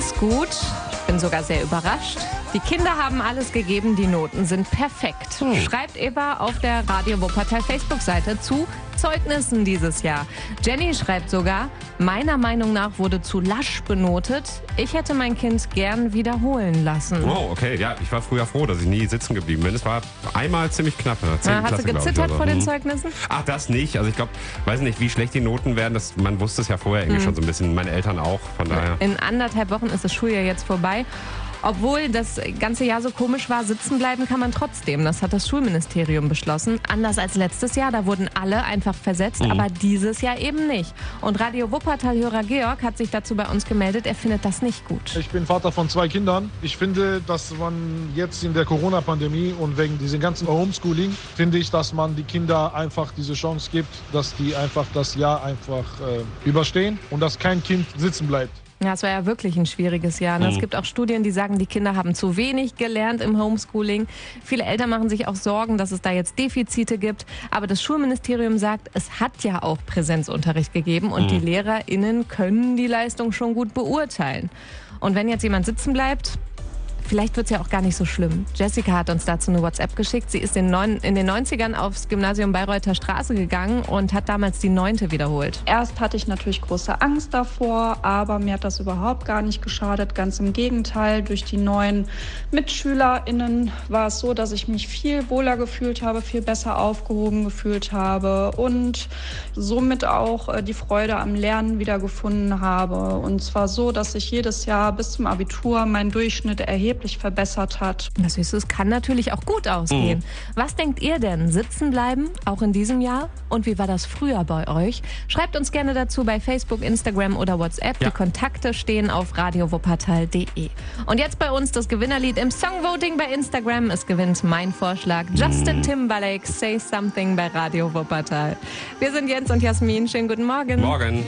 ist gut. Ich bin sogar sehr überrascht. Die Kinder haben alles gegeben, die Noten sind perfekt. Schreibt Eva auf der Radio Wuppertal Facebook-Seite zu Zeugnissen dieses Jahr. Jenny schreibt sogar, meiner Meinung nach wurde zu lasch benotet. Ich hätte mein Kind gern wiederholen lassen. Oh, okay. Ja, ich war früher froh, dass ich nie sitzen geblieben bin. Es war einmal ziemlich knapp. Hast du gezittert vor den Zeugnissen? Ach, das nicht. Also ich glaube, weiß nicht, wie schlecht die Noten werden. Man wusste es ja vorher irgendwie schon so ein bisschen. Meine Eltern auch, von daher. In 1,5 Wochen ist das Schuljahr jetzt vorbei. Obwohl das ganze Jahr so komisch war, sitzen bleiben kann man trotzdem. Das hat das Schulministerium beschlossen. Anders als letztes Jahr, da wurden alle einfach versetzt, aber dieses Jahr eben nicht. Und Radio Wuppertal-Hörer Georg hat sich dazu bei uns gemeldet, er findet das nicht gut. Ich bin Vater von 2 Kindern. Ich finde, dass man jetzt in der Corona-Pandemie und wegen diesem ganzen Homeschooling, finde ich, dass man die Kinder einfach diese Chance gibt, dass die einfach das Jahr einfach überstehen und dass kein Kind sitzen bleibt. Ja, es war ja wirklich ein schwieriges Jahr. Es gibt auch Studien, die sagen, die Kinder haben zu wenig gelernt im Homeschooling. Viele Eltern machen sich auch Sorgen, dass es da jetzt Defizite gibt. Aber das Schulministerium sagt, es hat ja auch Präsenzunterricht gegeben und die LehrerInnen können die Leistung schon gut beurteilen. Und wenn jetzt jemand sitzen bleibt, vielleicht wird es ja auch gar nicht so schlimm. Jessica hat uns dazu eine WhatsApp geschickt. Sie ist in den 90ern aufs Gymnasium Bayreuther Straße gegangen und hat damals die 9. wiederholt. Erst hatte ich natürlich große Angst davor, aber mir hat das überhaupt gar nicht geschadet. Ganz im Gegenteil, durch die neuen MitschülerInnen war es so, dass ich mich viel wohler gefühlt habe, viel besser aufgehoben gefühlt habe und somit auch die Freude am Lernen wiedergefunden habe. Und zwar so, dass ich jedes Jahr bis zum Abitur meinen Durchschnitt erheblich verbessert hat. Das heißt, es kann natürlich auch gut ausgehen. Was denkt ihr denn? Sitzen bleiben, auch in diesem Jahr? Und wie war das früher bei euch? Schreibt uns gerne dazu bei Facebook, Instagram oder WhatsApp. Die Kontakte stehen auf radiowuppertal.de. Und jetzt bei uns das Gewinnerlied im Songvoting bei Instagram. Es gewinnt mein Vorschlag. Justin Timberlake, Say Something bei Radio Wuppertal. Wir sind Jens und Jasmin. Schönen guten Morgen. Morgen.